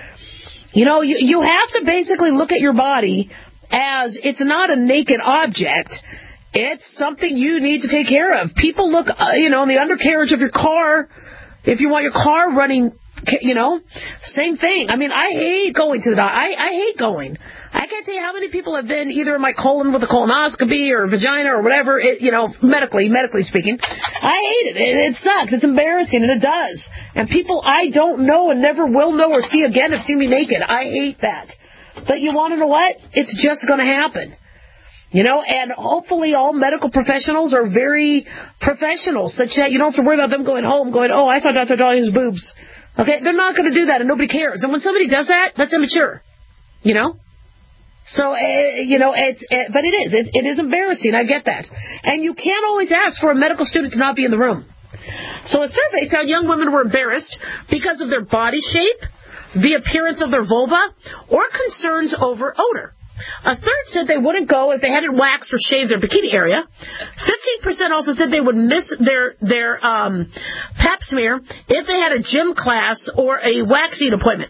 You know, you, you have to basically look at your body as it's not a naked object. It's something you need to take care of. People look, uh, you know, in the undercarriage of your car, if you want your car running, you know, same thing. I mean, I hate going to the doctor. I, I hate going. I can't tell you how many people have been either in my colon with a colonoscopy or vagina or whatever, it, you know, medically, medically speaking. I hate it. it. It sucks. It's embarrassing, and it does. And people I don't know and never will know or see again have seen me naked. I hate that. But you want to know what? It's just going to happen. You know, and hopefully all medical professionals are very professional, such that you don't have to worry about them going home going, oh, I saw Doctor Dahlia's boobs. Okay, they're not going to do that, and nobody cares. And when somebody does that, that's immature. You know? So, uh, you know, it's, uh, but it is. It's, it is embarrassing. I get that. And you can't always ask for a medical student to not be in the room. So a survey found young women were embarrassed because of their body shape, the appearance of their vulva, or concerns over odor. A third said they wouldn't go if they hadn't waxed or shaved their bikini area. fifteen percent also said they would miss their their um, pap smear if they had a gym class or a waxing appointment.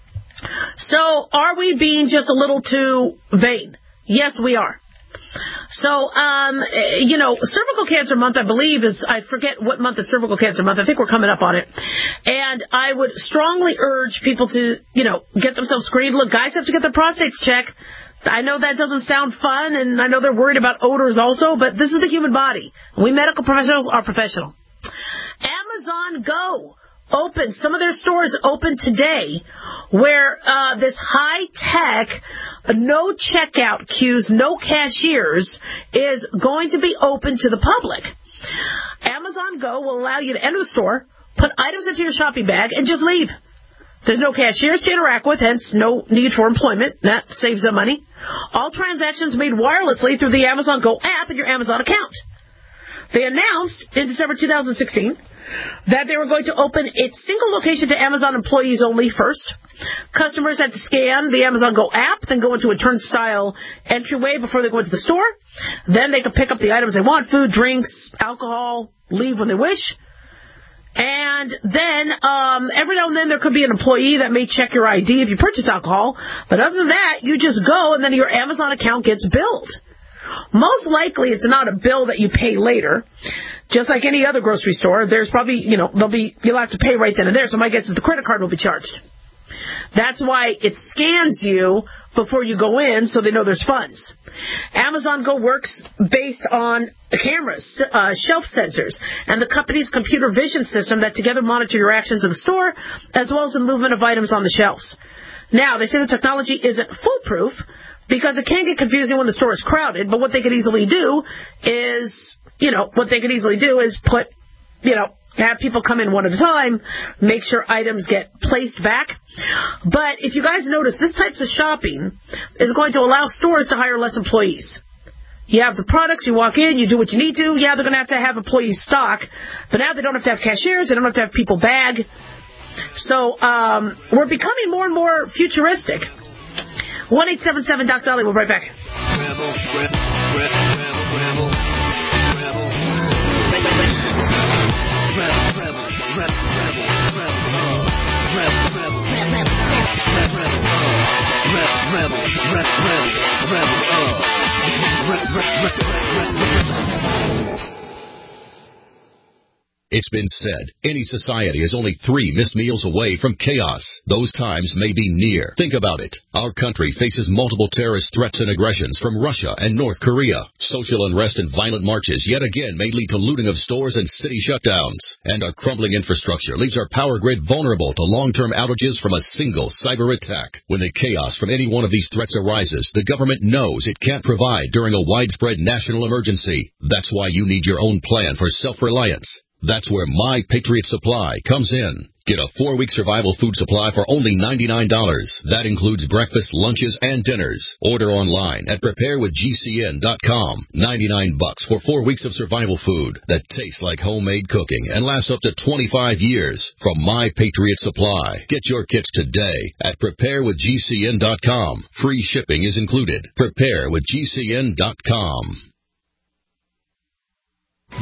So are we being just a little too vain? Yes, we are. So, um, you know, Cervical Cancer Month, I believe, is, I forget what month is Cervical Cancer Month. I think we're coming up on it. And I would strongly urge people to, you know, get themselves screened. Look, guys have to get their prostates checked. I know that doesn't sound fun, and I know they're worried about odors also, but this is the human body. We medical professionals are professional. Amazon Go opened, some of their stores open today, where uh, this high-tech, no checkout queues, no cashiers is going to be open to the public. Amazon Go will allow you to enter the store, put items into your shopping bag, and just leave. There's no cashiers to interact with, hence no need for employment. That saves them money. All transactions made wirelessly through the Amazon Go app and your Amazon account. They announced in December two thousand sixteen that they were going to open a single location to Amazon employees only first. Customers had to scan the Amazon Go app, then go into a turnstile entryway before they go into the store. Then they could pick up the items they want, food, drinks, alcohol, leave when they wish. And then, um, every now and then there could be an employee that may check your I D if you purchase alcohol. But other than that, you just go and then your Amazon account gets billed. Most likely it's not a bill that you pay later. Just like any other grocery store, there's probably, you know, there'll be, you'll have to pay right then and there. So my guess is the credit card will be charged. That's why it scans you before you go in so they know there's funds. Amazon Go works based on cameras, uh, shelf sensors, and the company's computer vision system that together monitor your actions in the store as well as the movement of items on the shelves. Now, they say the technology isn't foolproof because it can get confusing when the store is crowded, but what they could easily do is, you know, what they could easily do is put, you know, have people come in one at a time, make sure items get placed back. But if you guys notice, this type of shopping is going to allow stores to hire less employees. You have the products, you walk in, you do what you need to. Yeah, they're going to have to have employees stock, but now they don't have to have cashiers, they don't have to have people bag. So um, we're becoming more and more futuristic. one eight seven seven Doc Dolly, we'll be right back. Rebel, rebel, rebel, rebel, rebel. It's been said, any society is only three missed meals away from chaos. Those times may be near. Think about it. Our country faces multiple terrorist threats and aggressions from Russia and North Korea. Social unrest and violent marches yet again may lead to looting of stores and city shutdowns. And our crumbling infrastructure leaves our power grid vulnerable to long-term outages from a single cyber attack. When the chaos from any one of these threats arises, the government knows it can't provide during a widespread national emergency. That's why you need your own plan for self-reliance. That's where My Patriot Supply comes in. Get a four-week survival food supply for only ninety-nine dollars. That includes breakfast, lunches, and dinners. Order online at prepare with G C N dot com. ninety-nine bucks for four weeks of survival food that tastes like homemade cooking and lasts up to twenty-five years from My Patriot Supply. Get your kits today at prepare with G C N dot com. Free shipping is included. prepare with G C N dot com.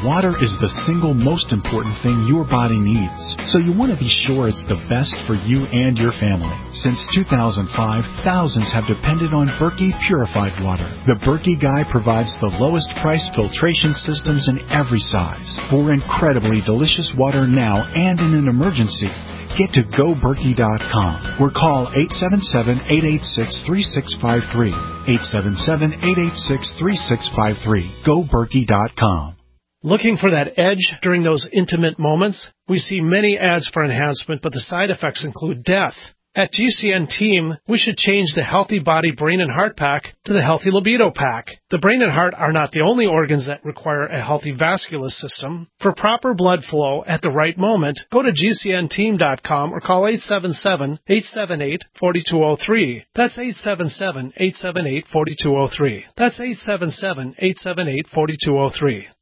Water is the single most important thing your body needs, so you want to be sure it's the best for you and your family. Since two thousand five, thousands have depended on Berkey purified water. The Berkey Guy provides the lowest price filtration systems in every size for incredibly delicious water now and in an emergency. Get to go berkey dot com or call eight seven seven, eight eight six, three six five three. eight seven seven, eight eight six, three six five three. go berkey dot com. Looking for that edge during those intimate moments? We see many ads for enhancement, but the side effects include death. At G C N Team, we should change the Healthy Body, Brain, and Heart Pack to the Healthy Libido Pack. The brain and heart are not the only organs that require a healthy vascular system. For proper blood flow at the right moment, go to G C N team dot com or call eight seven seven, eight seven eight, four two zero three. That's eight seven seven, eight seven eight, four two zero three. That's eight seven seven, eight seven eight, four two zero three.